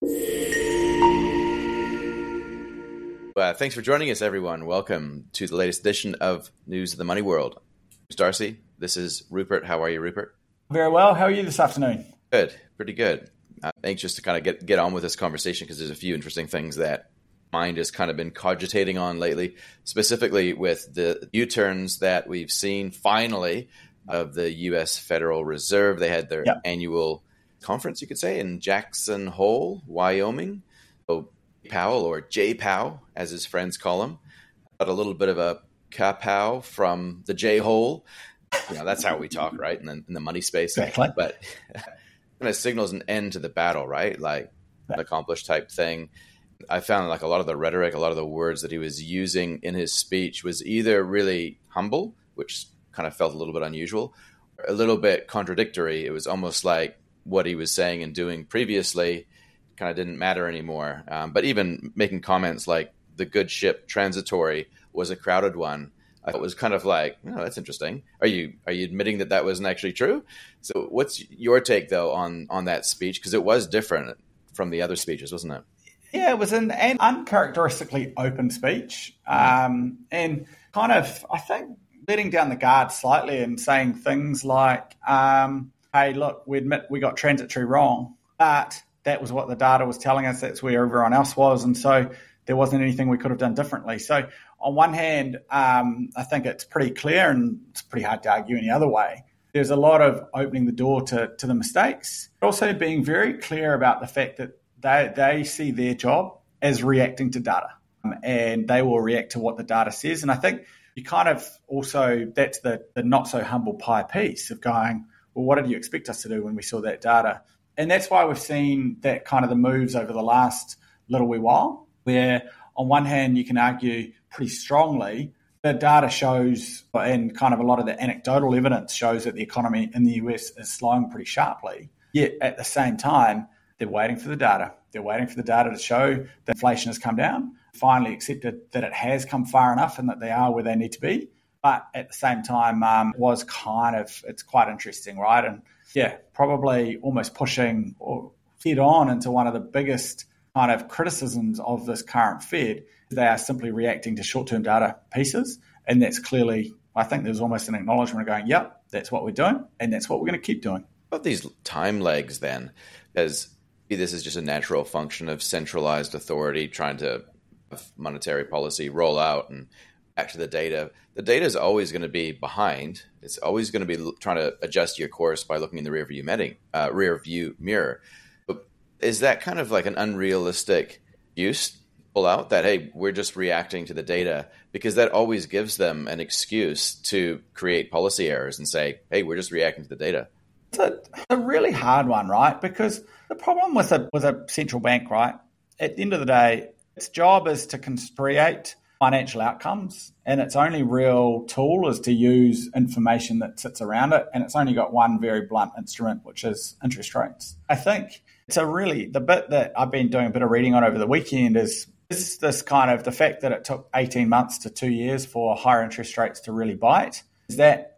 Thanks for joining us, everyone. Welcome to the latest edition of News of the Money World. I'm Darcy. This is Rupert. How are you, Rupert? Very well. How are you this afternoon? Good. Pretty good. I'm anxious to kind of get on with this conversation because there's a few interesting things that mind has kind of been cogitating on lately, specifically with the U-turns that we've seen finally of the U.S. Federal Reserve. They had their annual conference, you could say, in Jackson Hole, Wyoming. So Powell, or Jay Powell, as his friends call him, got a little bit of a kapow from the J-hole. You know, that's how we talk, right? In the money space. Exactly. But kind of signals an end to the battle, right? Like an accomplished type thing. I found like a lot of the rhetoric, a lot of the words that he was using in his speech was either really humble, which kind of felt a little bit unusual, or a little bit contradictory. It was almost like what he was saying and doing previously kind of didn't matter anymore. But even making comments like the good ship transitory was a crowded one, I thought was kind of like, oh, that's interesting. Are you admitting that that wasn't actually true? So what's your take, though, on that speech? Because it was different from the other speeches, wasn't it? Yeah, it was an uncharacteristically open speech and kind of, I think, letting down the guard slightly and saying things like, hey, look, we admit we got transitory wrong, but that was what the data was telling us. That's where everyone else was. And so there wasn't anything we could have done differently. So on one hand, I think it's pretty clear and it's pretty hard to argue any other way. There's a lot of opening the door to the mistakes, but also being very clear about the fact that they see their job as reacting to data and they will react to what the data says. And I think you kind of also, that's the not so humble pie piece of going, well, what did you expect us to do when we saw that data? And that's why we've seen that kind of the moves over the last little wee while, where on one hand, you can argue pretty strongly the data shows, and kind of a lot of the anecdotal evidence shows that the economy in the US is slowing pretty sharply. Yet at the same time, they're waiting for the data. They're waiting for the data to show that inflation has come down, finally accepted that it has come far enough and that they are where they need to be. But at the same time, it's quite interesting, right? And yeah, probably almost pushing or head on into one of the biggest kind of criticisms of this current Fed. They are simply reacting to short-term data pieces. And that's clearly, I think there's almost an acknowledgement of going, yep, that's what we're doing. And that's what we're going to keep doing. About these time lags then, as this is just a natural function of centralized authority trying to have monetary policy roll out and back to the data. The data is always going to be behind. It's always going to be trying to adjust your course by looking in the rear view mirror. But is that kind of like an unrealistic use pull out that, hey, we're just reacting to the data, because that always gives them an excuse to create policy errors and say, hey, we're just reacting to the data? It's a really hard one, right? Because the problem with a central bank, right, at the end of the day, its job is to create financial outcomes, and its only real tool is to use information that sits around it, and it's only got one very blunt instrument, which is interest rates. I think the bit that I've been doing a bit of reading on over the weekend is this kind of the fact that it took 18 months to 2 years for higher interest rates to really bite. Is that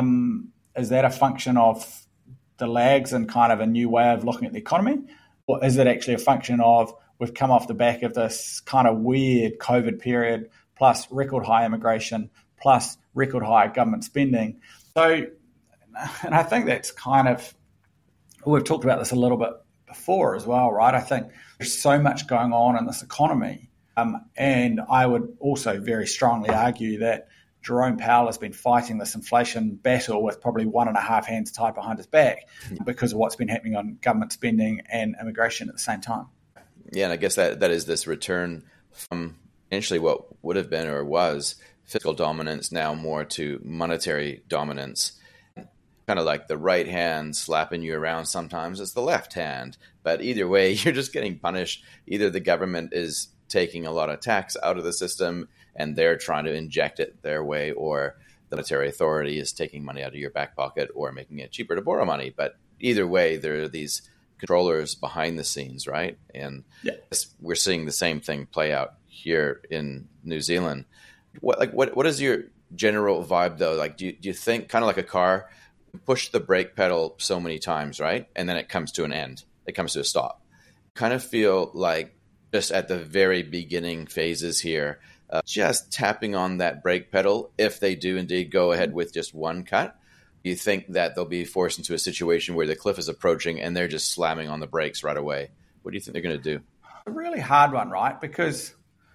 a function of the lags and kind of a new way of looking at the economy? Or is it actually a function of we've come off the back of this kind of weird COVID period, plus record high immigration, plus record high government spending? So, and I think that's kind of, we've talked about this a little bit before as well, right? I think there's so much going on in this economy. And I would also very strongly argue that Jerome Powell has been fighting this inflation battle with probably 1.5 hands tied behind his back because of what's been happening on government spending and immigration at the same time. Yeah, and I guess that is this return from initially what would have been or was fiscal dominance now more to monetary dominance. Kind of like the right hand slapping you around sometimes, it's the left hand. But either way, you're just getting punished. Either the government is taking a lot of tax out of the system and they're trying to inject it their way, or the monetary authority is taking money out of your back pocket or making it cheaper to borrow money. But either way, there are these controllers behind the scenes, right? And we're seeing the same thing play out here in New Zealand. What is your general vibe though? Like, do you think kind of like a car, push the brake pedal so many times, right? And then it comes to an end. It comes to a stop. kind of feel like just at the very beginning phases here, just tapping on that brake pedal if they do indeed go ahead with just one cut? Do you think that they'll be forced into a situation where the cliff is approaching and they're just slamming on the brakes right away? What do you think they're going to do? A really hard one, right? Because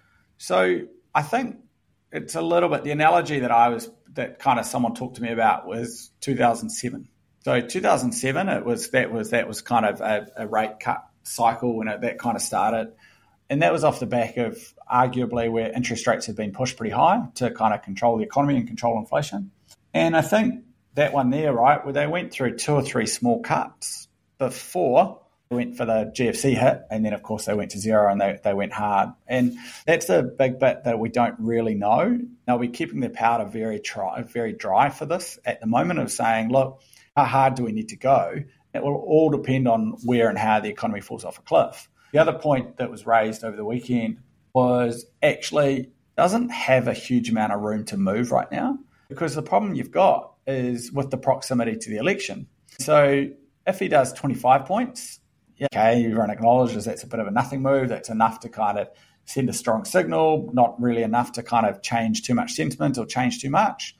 I think it's a little bit the analogy that kind of someone talked to me about was 2007. So 2007, that was kind of a rate cut cycle when that kind of started. And that was off the back of arguably where interest rates had been pushed pretty high to kind of control the economy and control inflation. And I think that one there, right, where they went through 2 or 3 small cuts before they went for the GFC hit, and then, of course, they went to zero and they went hard. And that's a big bit that we don't really know. They'll be keeping their powder very dry for this at the moment of saying, look, how hard do we need to go? It will all depend on where and how the economy falls off a cliff. The other point that was raised over the weekend was actually doesn't have a huge amount of room to move right now, because the problem you've got is with the proximity to the election. So if he does 25 points, okay, everyone acknowledges that's a bit of a nothing move. That's enough to kind of send a strong signal, not really enough to kind of change too much sentiment or change too much,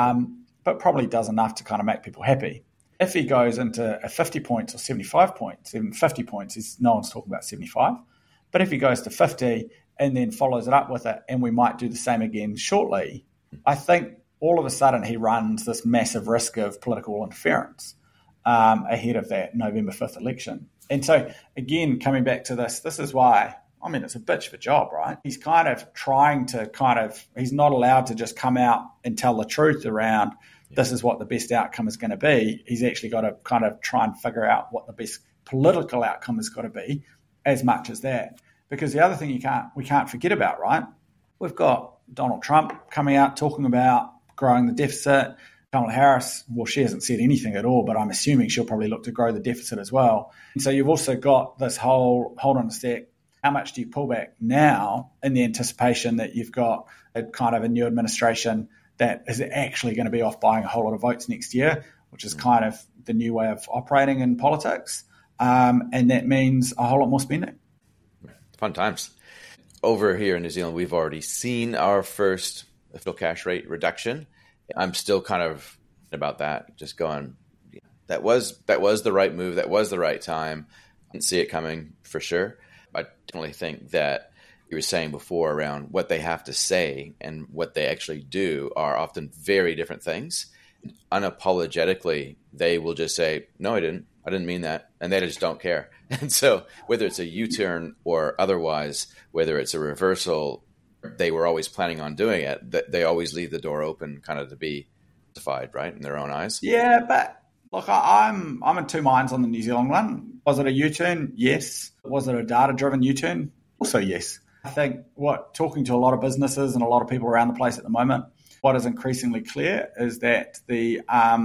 but probably does enough to kind of make people happy. If he goes into a 50 points or 75 points, even 50 points, no one's talking about 75. But if he goes to 50 and then follows it up with it, and we might do the same again shortly, I think all of a sudden he runs this massive risk of political interference ahead of that November 5th election. And so, again, coming back to this is why, I mean, it's a bitch of a job, right? He's kind of trying to he's not allowed to just come out and tell the truth around this is what the best outcome is going to be. He's actually got to kind of try and figure out what the best political outcome has got to be as much as that. Because the other thing we can't forget about, right? We've got Donald Trump coming out talking about growing the deficit. Kamala Harris, well, she hasn't said anything at all, but I'm assuming she'll probably look to grow the deficit as well. And so you've also got this whole, hold on a sec, how much do you pull back now in the anticipation that you've got a kind of a new administration that is actually going to be off buying a whole lot of votes next year, which is kind of the new way of operating in politics. And that means a whole lot more spending. Fun times. Over here in New Zealand, we've already seen our first official cash rate reduction. I'm still kind of about that, just going, that was the right move. That was the right time. I didn't see it coming for sure. I definitely think that you were saying before around what they have to say and what they actually do are often very different things. Unapologetically, they will just say, no, I didn't mean that. And they just don't care. And so whether it's a U-turn or otherwise, whether it's a reversal, they were always planning on doing it. They always leave the door open kind of to be justified, right, in their own eyes. Yeah, but look, I'm in two minds on the New Zealand one. Was it a U-turn? Yes. Was it a data-driven U-turn? Also yes. I think talking to a lot of businesses and a lot of people around the place at the moment, what is increasingly clear is that the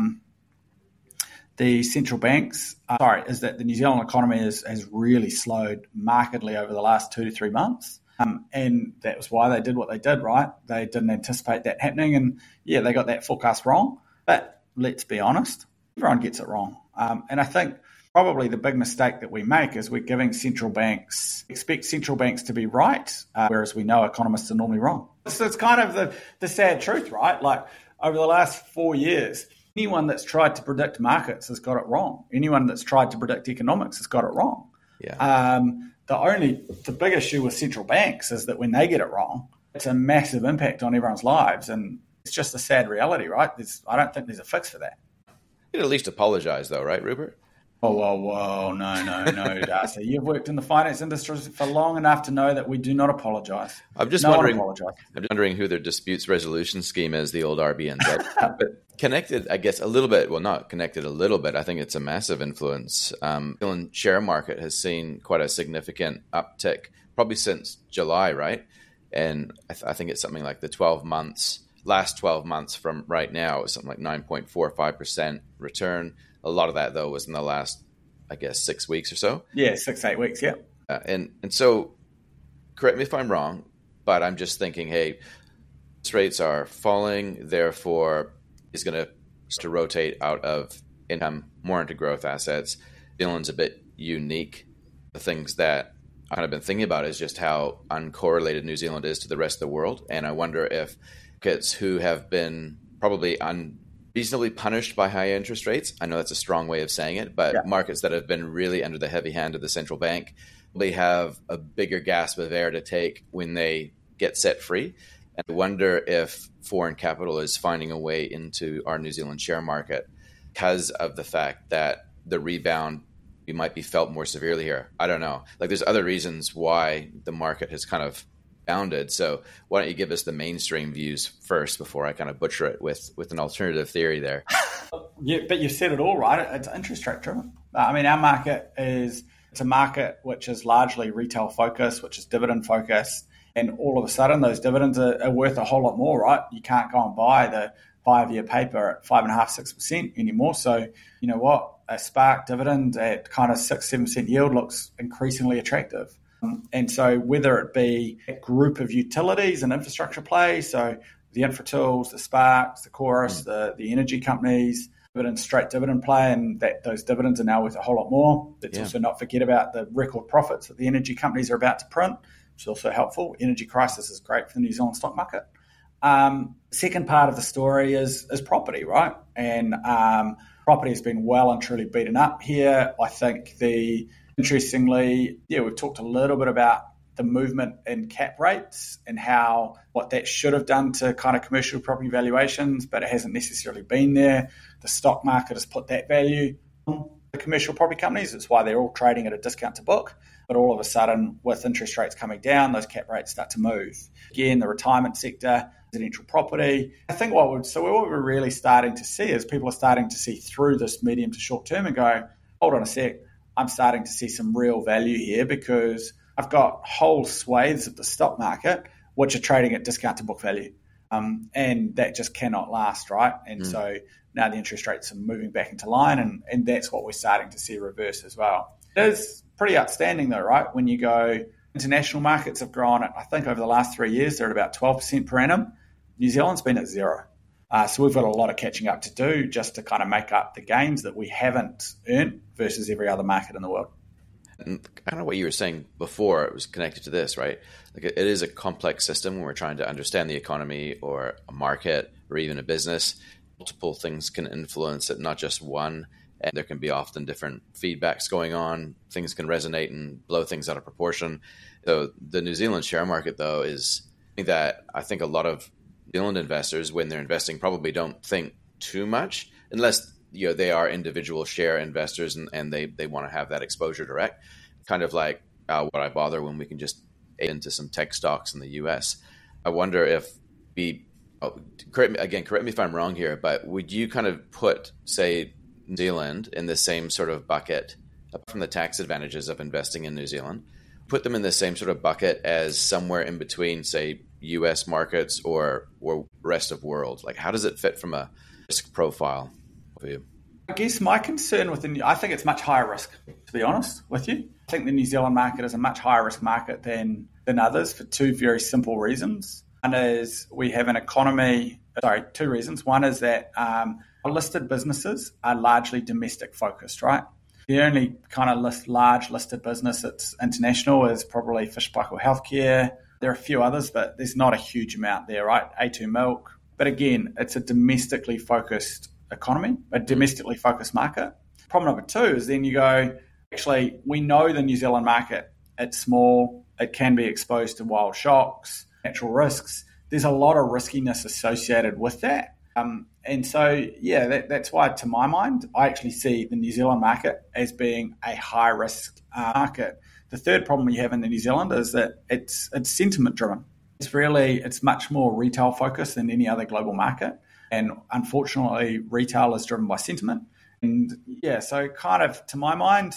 central banks, is that the New Zealand economy has really slowed markedly over the last 2 to 3 months. And that was why they did what they did, right? They didn't anticipate that happening. And yeah, they got that forecast wrong. But let's be honest, everyone gets it wrong. And I think probably the big mistake that we make is we're giving expect central banks to be right, whereas we know economists are normally wrong. So it's kind of the sad truth, right? Like over the last 4 years, anyone that's tried to predict markets has got it wrong. Anyone that's tried to predict economics has got it wrong. Yeah. The big issue with central banks is that when they get it wrong, it's a massive impact on everyone's lives. And it's just a sad reality, right? I don't think there's a fix for that. You'd at least apologize though, right, Rupert? Oh, no, Darcy. You've worked in the finance industry for long enough to know that we do not apologise. I'm just wondering who their disputes resolution scheme is, the old RBNZ. But connected, I guess, a little bit. Well, not connected a little bit. I think it's a massive influence. The New Zealand share market has seen quite a significant uptick, probably since July, right? And I think it's something like last 12 months from right now, it's something like 9.45% return. A lot of that, though, was in the last, I guess, 6 weeks or so. Yeah, 6-8 weeks, yeah. And so, correct me if I'm wrong, but I'm just thinking, hey, interest rates are falling, therefore it's going to rotate out of income more into growth assets. New Zealand's a bit unique the things that I've kind of been thinking about is just how uncorrelated New Zealand is to the rest of the world. And I wonder if markets who have been probably unreasonably punished by high interest rates, I know that's a strong way of saying it, but markets that have been really under the heavy hand of the central bank, they have a bigger gasp of air to take when they get set free. And I wonder if foreign capital is finding a way into our New Zealand share market because of the fact that the rebound might be felt more severely here. I don't know. Like, there's other reasons why the market has kind of bounded. So why don't you give us the mainstream views first before I kind of butcher it with an alternative theory there? Yeah, but you've said it all right. It's interest rate driven. I mean, our market it's a market which is largely retail focused, which is dividend focused. And all of a sudden, those dividends are worth a whole lot more, right? You can't go and buy the 5-year paper at 5.5%, 6% anymore. So you know what? A Spark dividend at kind of 6-7% yield looks increasingly attractive. And so whether it be a group of utilities and infrastructure plays, so the Infratools, the Sparks, the Chorus, the energy companies, straight dividend play, and that those dividends are now worth a whole lot more. Let's also not forget about the record profits that the energy companies are about to print, which is also helpful. Energy crisis is great for the New Zealand stock market. Second part of the story is property, right? And property has been well and truly beaten up here. I think interestingly, we've talked a little bit about the movement in cap rates and what that should have done to kind of commercial property valuations, but it hasn't necessarily been there. The stock market has put that value on the commercial property companies. It's why they're all trading at a discount to book. But all of a sudden, with interest rates coming down, those cap rates start to move. Again, the retirement sector, residential property. I think what we're really starting to see is people are starting to see through this medium to short term and go, hold on a sec, I'm starting to see some real value here because I've got whole swathes of the stock market which are trading at discount to book value. And that just cannot last, right? And so now the interest rates are moving back into line, and that's what we're starting to see reverse as well. It is pretty outstanding though, right? When you go, international markets have grown at, I think over the last 3 years, they're at about 12% per annum. New Zealand's been at 0. So we've got a lot of catching up to do just to kind of make up the gains that we haven't earned versus every other market in the world. And kind of what you were saying before, it was connected to this, right? Like, it is a complex system when we're trying to understand the economy or a market or even a business. Multiple things can influence it, not just one. And there can be often different feedbacks going on. Things can resonate and blow things out of proportion. So the New Zealand share market, though, is something that I think a lot of New Zealand investors, when they're investing, probably don't think too much, unless they are individual share investors and they want to have that exposure direct. Kind of like, what I bother when we can just into some tech stocks in the US. I wonder if correct me if I'm wrong here, but would you kind of put, say, New Zealand in the same sort of bucket, apart from the tax advantages of investing in New Zealand, put them in the same sort of bucket as somewhere in between, say, US markets or rest of world? Like, how does it fit from a risk profile for you? I guess my concern I think it's much higher risk, to be honest with you. I think the New Zealand market is a much higher risk market than others for two very simple reasons. One is we have an economy, two reasons. One is that listed businesses are largely domestic focused, right? The only kind of large listed business that's international is probably Fishbuckle Healthcare. There are a few others, but there's not a huge amount there, right? A2 Milk. But again, it's a domestically focused economy, a domestically focused market. Problem number two is then you go, actually, we know the New Zealand market, it's small, it can be exposed to wild shocks, natural risks. There's a lot of riskiness associated with that. And so, that's why, to my mind, I actually see the New Zealand market as being a high-risk market. The third problem you have in the New Zealand is that it's sentiment-driven. It's much more retail-focused than any other global market. And unfortunately, retail is driven by sentiment. And so kind of, to my mind,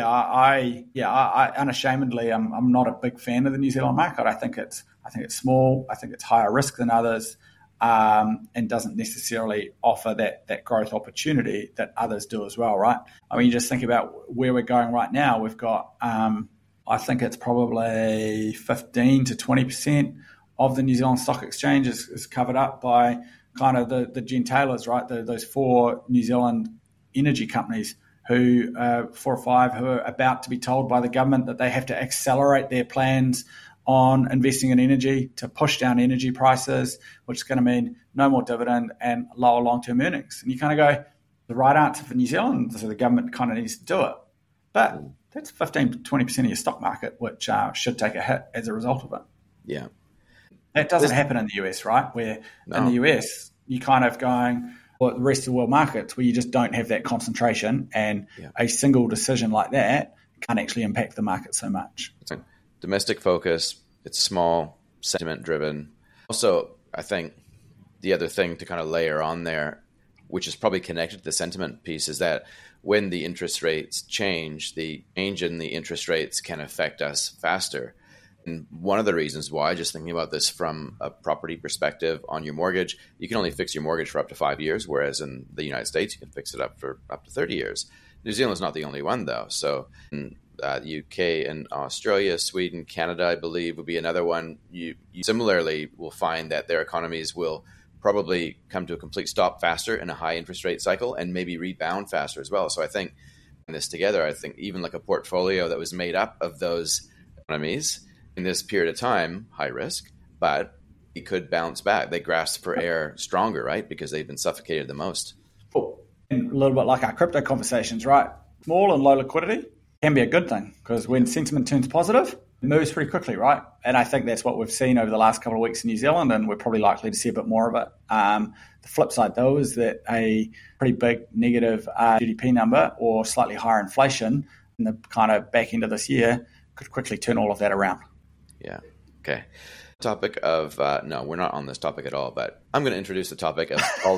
I unashamedly, I'm not a big fan of the New Zealand market. I think it's small. I think it's higher risk than others. And doesn't necessarily offer that growth opportunity that others do as well, right? I mean, you just think about where we're going right now. We've got, I think it's probably 15 to 20% of the New Zealand Stock Exchange is covered up by kind of the gentailers, right? Those 4 New Zealand energy companies who 4 or 5 who are about to be told by the government that they have to accelerate their plans on investing in energy to push down energy prices, which is going to mean no more dividend and lower long-term earnings. And you kind of go, the right answer for New Zealand, so the government kind of needs to do it. But that's 15 to 20% of your stock market, which should take a hit as a result of it. Yeah. That doesn't happen in the US, right? Where in the US, you kind of going, well, the rest of the world markets where you just don't have that concentration, and a single decision like that can't actually impact the market so much. It's a domestic focus. It's small, sentiment driven. Also, I think the other thing to kind of layer on there, which is probably connected to the sentiment piece, is that when the interest rates change, the change in the interest rates can affect us faster. And one of the reasons why, just thinking about this from a property perspective on your mortgage, you can only fix your mortgage for up to 5 years, whereas in the United States, you can fix it up for up to 30 years. New Zealand's not the only one, though. So in the UK and Australia, Sweden, Canada, I believe, would be another one. You similarly will find that their economies will probably come to a complete stop faster in a high interest rate cycle and maybe rebound faster as well. So I think in this together, I think even like a portfolio that was made up of those economies in this period of time, high risk, but it could bounce back. They grasp for air stronger, right? Because they've been suffocated the most. And a little bit like our crypto conversations, right? Small and low liquidity can be a good thing, because when sentiment turns positive, it moves pretty quickly, right? And I think that's what we've seen over the last couple of weeks in New Zealand, and we're probably likely to see a bit more of it. The flip side, though, is that a pretty big negative GDP number or slightly higher inflation in the kind of back end of this year could quickly turn all of that around. Yeah. Okay. Topic of no, we're not on this topic at all, but I'm going to introduce the topic of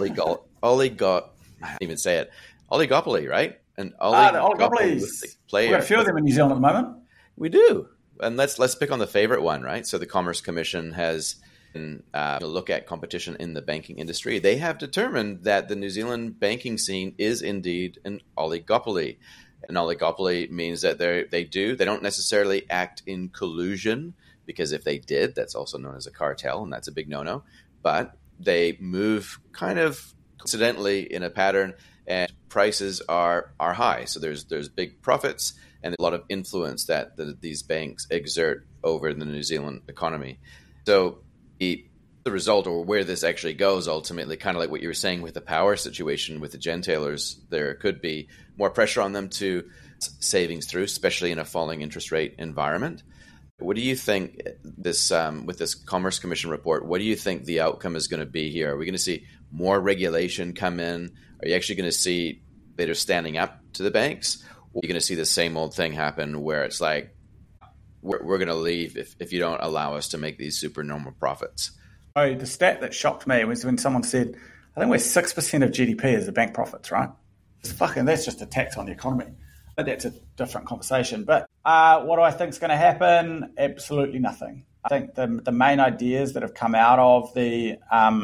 I can't even say it. Oligopoly, right? And the oligopolies. We've got a few of them in New Zealand at the moment. We do. And let's pick on the favorite one, right? So the Commerce Commission has look at competition in the banking industry. They have determined that the New Zealand banking scene is indeed an oligopoly. An oligopoly means that they don't necessarily act in collusion, because if they did, that's also known as a cartel, and that's a big no-no. But they move kind of coincidentally in a pattern, and prices are high. So there's big profits and a lot of influence that these banks exert over the New Zealand economy. So the result, or where this actually goes ultimately, kind of like what you were saying with the power situation with the gentailers, there could be more pressure on them to savings through, especially in a falling interest rate environment. What do you think this with this Commerce Commission report, what do you think the outcome is going to be here? Are we going to see more regulation come in? Are you actually going to see that are standing up to the banks? Or are you going to see the same old thing happen where it's like, we're going to leave if you don't allow us to make these supernormal profits? Oh, the stat that shocked me was when someone said, I think we're 6% of GDP is the bank profits, right? That's just a tax on the economy. But that's a different conversation. But what do I think is going to happen? Absolutely nothing. I think the main ideas that have come out of the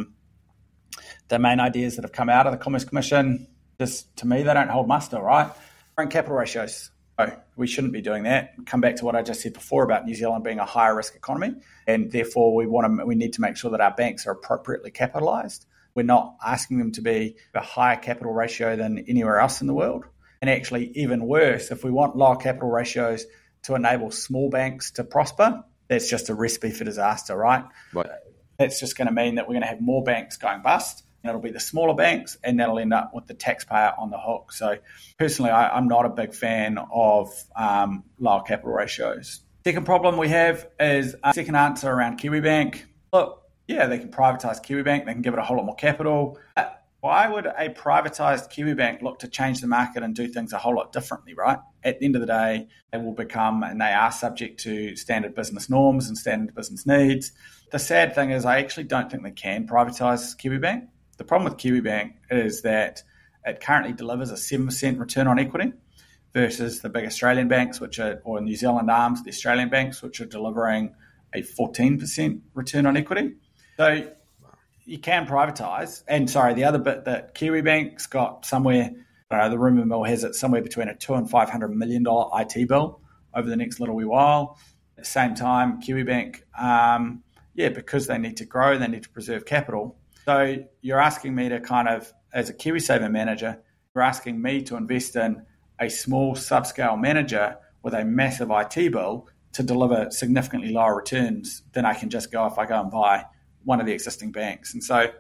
Commerce Commission, just to me, they don't hold muster, right? Current capital ratios. Oh, we shouldn't be doing that. Come back to what I just said before about New Zealand being a higher risk economy, and therefore we need to make sure that our banks are appropriately capitalised. We're not asking them to be a higher capital ratio than anywhere else in the world. And actually, even worse, if we want lower capital ratios to enable small banks to prosper, that's just a recipe for disaster, right? That's just going to mean that we're going to have more banks going bust, and it'll be the smaller banks, and that'll end up with the taxpayer on the hook. So personally, I'm not a big fan of lower capital ratios. Second problem we have is second answer around Kiwibank. Look, yeah, they can privatise Kiwibank. They can give it a whole lot more capital. But why would a privatised Kiwibank look to change the market and do things a whole lot differently, right? At the end of the day, they will become, and they are subject to standard business norms and standard business needs. The sad thing is I actually don't think they can privatise Kiwibank. The problem with Kiwibank is that it currently delivers a 7% return on equity versus the big Australian banks, or New Zealand arms, the Australian banks, which are delivering a 14% return on equity. So you can privatise. And the other bit that Kiwibank's got somewhere, the rumour mill has it somewhere between a $200 and $500 million IT bill over the next little wee while. At the same time, Kiwibank, because they need to grow, they need to preserve capital. So you're asking me to kind of, as a KiwiSaver manager, you're asking me to invest in a small subscale manager with a massive IT bill to deliver significantly lower returns than I can just go if I go and buy one of the existing banks. And so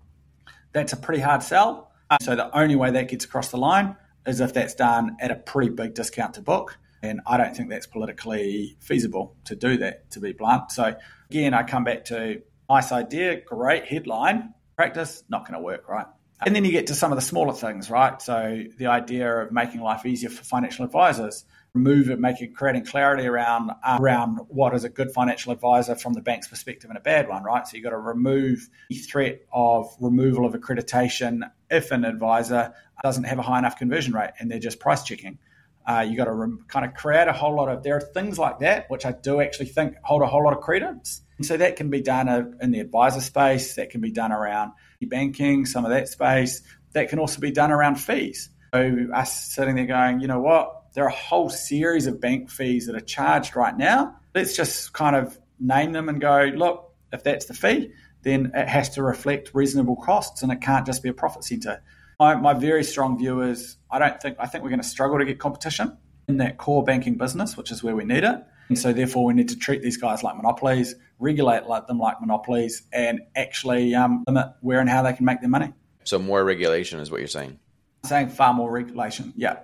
that's a pretty hard sell. So the only way that gets across the line is if that's done at a pretty big discount to book. And I don't think that's politically feasible to do that, to be blunt. So again, I come back to nice idea, great headline, practice, not going to work, right? And then you get to some of the smaller things, right? So the idea of making life easier for financial advisors, creating clarity around what is a good financial advisor from the bank's perspective and a bad one, right? So you've got to remove the threat of removal of accreditation if an advisor doesn't have a high enough conversion rate and they're just price checking. You got to kind of create a whole lot of, there are things like that, which I do actually think hold a whole lot of credence. And so that can be done in the advisor space, that can be done around banking, some of that space, that can also be done around fees. So us sitting there going, you know what, there are a whole series of bank fees that are charged right now. Let's just kind of name them and go, look, if that's the fee, then it has to reflect reasonable costs and it can't just be a profit center. My very strong view is I think we're going to struggle to get competition in that core banking business, which is where we need it. And so therefore we need to treat these guys like monopolies, regulate them like monopolies, and actually limit where and how they can make their money. So more regulation is what you're saying? I'm saying far more regulation, yeah.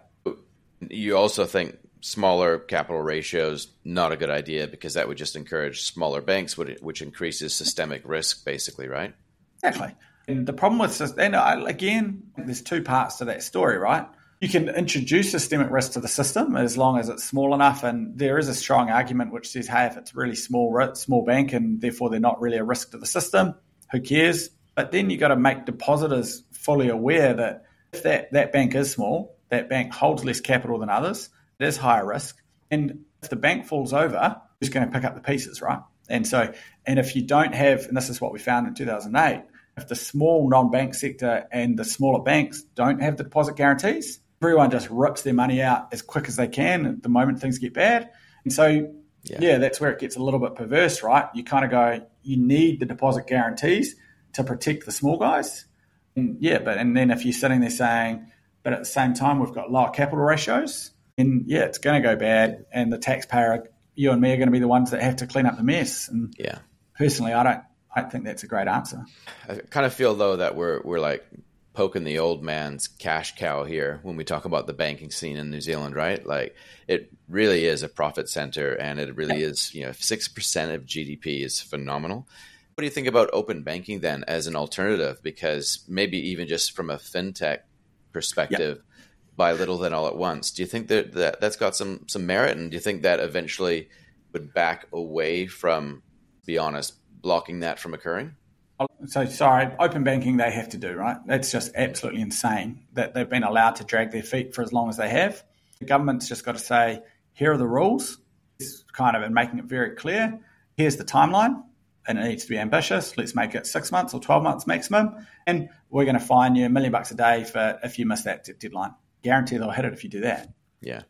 You also think smaller capital ratios, not a good idea because that would just encourage smaller banks, which increases systemic risk basically, right? Exactly. And the problem with this, and again, there's two parts to that story, right? You can introduce systemic risk to the system as long as it's small enough, and there is a strong argument which says, hey, if it's a really small bank and therefore they're not really a risk to the system, who cares? But then you got to make depositors fully aware that if that bank is small, that bank holds less capital than others, it is higher risk, and if the bank falls over, who's going to pick up the pieces, right? And if you don't have, and this is what we found in 2008, if the small non-bank sector and the smaller banks don't have the deposit guarantees, everyone just rips their money out as quick as they can at the moment things get bad. And so, yeah, that's where it gets a little bit perverse, right? You kind of go, you need the deposit guarantees to protect the small guys. And then if you're sitting there saying, but at the same time, we've got lower capital ratios, and it's going to go bad. And the taxpayer, you and me, are going to be the ones that have to clean up the mess. And personally, I don't think that's a great answer. I kind of feel, though, that we're like poking the old man's cash cow here when we talk about the banking scene in New Zealand, right? Like it really is a profit center, and it really is, 6% of GDP is phenomenal. What do you think about open banking then as an alternative? Because maybe even just from a fintech perspective, buy little then all at once. Do you think that's got some merit? And do you think that eventually would back away from, to be honest, blocking that from occurring? So sorry, open banking they have to do, right? That's just absolutely insane that they've been allowed to drag their feet for as long as they have. The government's just got to say, here are the rules, and making it very clear. Here's the timeline, and it needs to be ambitious. Let's make it 6 months or 12 months maximum, and we're going to fine you $1 million a day if you miss that deadline. Guarantee they'll hit it if you do that. Yeah.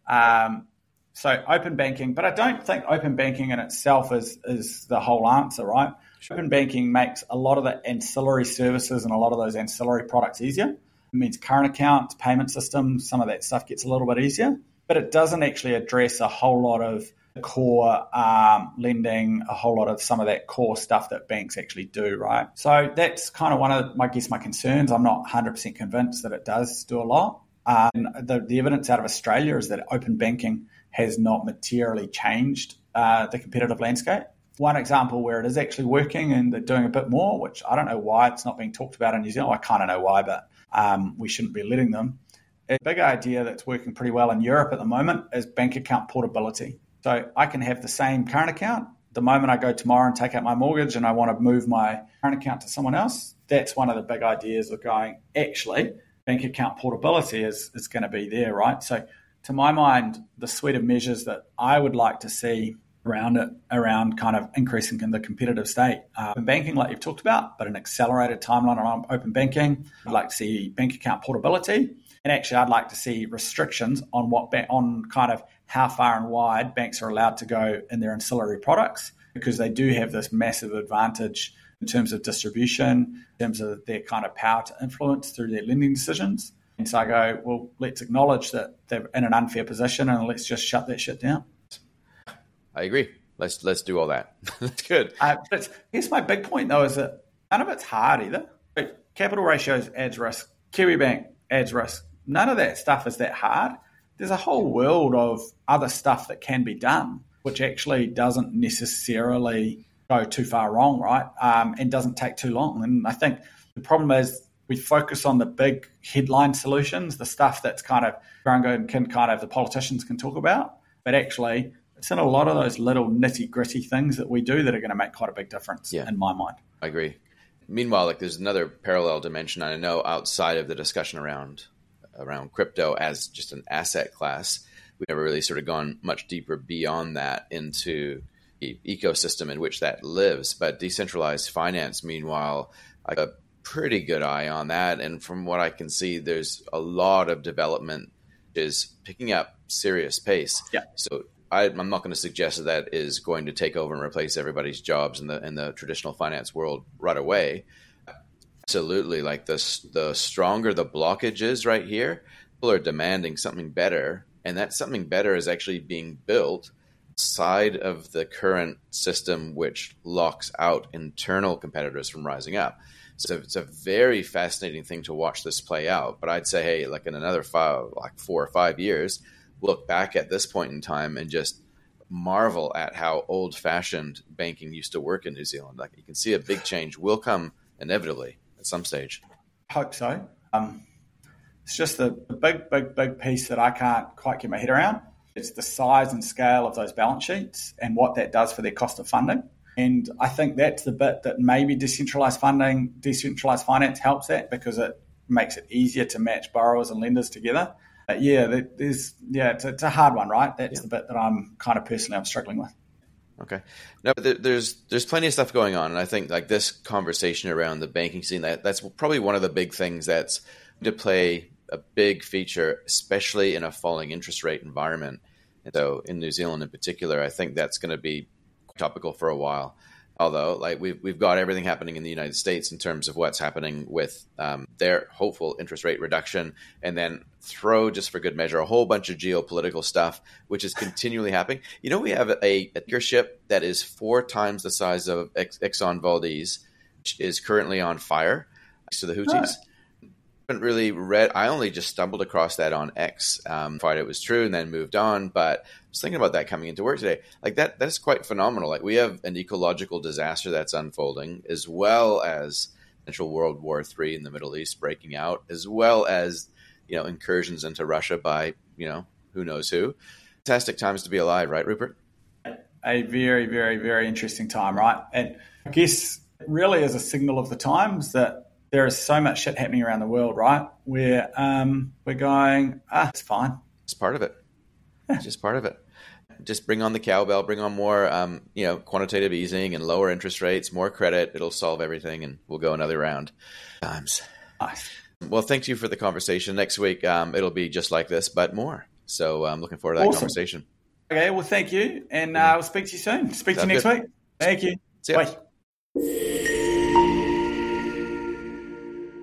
So open banking, but I don't think open banking in itself is the whole answer, right? Sure. Open banking makes a lot of the ancillary services and a lot of those ancillary products easier. It means current accounts, payment systems, some of that stuff gets a little bit easier, but it doesn't actually address a whole lot of core lending, a whole lot of some of that core stuff that banks actually do, right? So that's kind of one of, my concerns. I'm not 100% convinced that it does do a lot. And the evidence out of Australia is that open banking has not materially changed the competitive landscape. One example where it is actually working and they're doing a bit more, which I don't know why it's not being talked about in New Zealand. I kind of know why, but we shouldn't be letting them. A big idea that's working pretty well in Europe at the moment is bank account portability. So I can have the same current account. The moment I go tomorrow and take out my mortgage and I want to move my current account to someone else, that's one of the big ideas of going, actually, bank account portability is going to be there, right? So to my mind, the suite of measures that I would like to see around kind of increasing in the competitive state. Open banking, like you've talked about, but an accelerated timeline around open banking. I'd like to see bank account portability. And actually, I'd like to see restrictions on on kind of how far and wide banks are allowed to go in their ancillary products, because they do have this massive advantage in terms of distribution, in terms of their kind of power to influence through their lending decisions. And so I go, well, let's acknowledge that they're in an unfair position and let's just shut that shit down. I agree. Let's do all that. That's good. But here's my big point, though, is that none of it's hard either. Capital ratios adds risk. Kiwibank adds risk. None of that stuff is that hard. There's a whole world of other stuff that can be done, which actually doesn't necessarily go too far wrong, right? And doesn't take too long. And I think the problem is we focus on the big headline solutions, the stuff that's kind of the politicians can talk about, but actually it's in a lot of those little nitty gritty things that we do that are going to make quite a big difference in my mind. I agree. Meanwhile, there's another parallel dimension I know outside of the discussion around crypto as just an asset class. We've never really sort of gone much deeper beyond that into the ecosystem in which that lives. But decentralized finance, meanwhile, I got a pretty good eye on that. And from what I can see, there's a lot of development is picking up serious pace. Yeah. So I'm not going to suggest that is going to take over and replace everybody's jobs in the traditional finance world right away. Absolutely, like the stronger the blockage is right here, people are demanding something better, and that something better is actually being built outside of the current system, which locks out internal competitors from rising up. So it's a very fascinating thing to watch this play out. But I'd say, hey, like in another 4 or 5 years, look back at this point in time and just marvel at how old-fashioned banking used to work in New Zealand. Like you can see a big change will come inevitably at some stage. I hope so. It's just the big piece that I can't quite get my head around. It's the size and scale of those balance sheets and what that does for their cost of funding. And I think that's the bit that maybe decentralized finance helps that because it makes it easier to match borrowers and lenders together. It's a hard one, right? That's the bit that I'm struggling with. Okay. No, but there's plenty of stuff going on. And I think like this conversation around the banking scene, that's probably one of the big things that's to play a big feature, especially in a falling interest rate environment. And so in New Zealand in particular, I think that's going to be topical for a while. Although, like we've got everything happening in the United States in terms of what's happening with their hopeful interest rate reduction, and then throw, just for good measure, a whole bunch of geopolitical stuff, which is continually happening. You know, we have a tanker ship that is 4 times the size of Exxon Valdez, which is currently on fire next to the Houthis. Right. Haven't really read. I only just stumbled across that on X. Thought it was true and then moved on. But I was thinking about that coming into work today. Like that is quite phenomenal. Like we have an ecological disaster that's unfolding, as well as potential World War III in the Middle East breaking out, as well as incursions into Russia by who knows who. Fantastic times to be alive, right, Rupert? A very, very, very interesting time, right? And I guess it really is a signal of the times that there is so much shit happening around the world, right? Where we're going, it's fine. It's part of it. It's just part of it. Just bring on the cowbell, bring on more, quantitative easing and lower interest rates, more credit. It'll solve everything, and we'll go another round. Times. Nice. Well, thank you for the conversation. Next week, it'll be just like this, but more. So I'm looking forward to that conversation. Okay, well, thank you, and we'll speak to you soon. Speak to you next week. Thank you. See ya. Bye.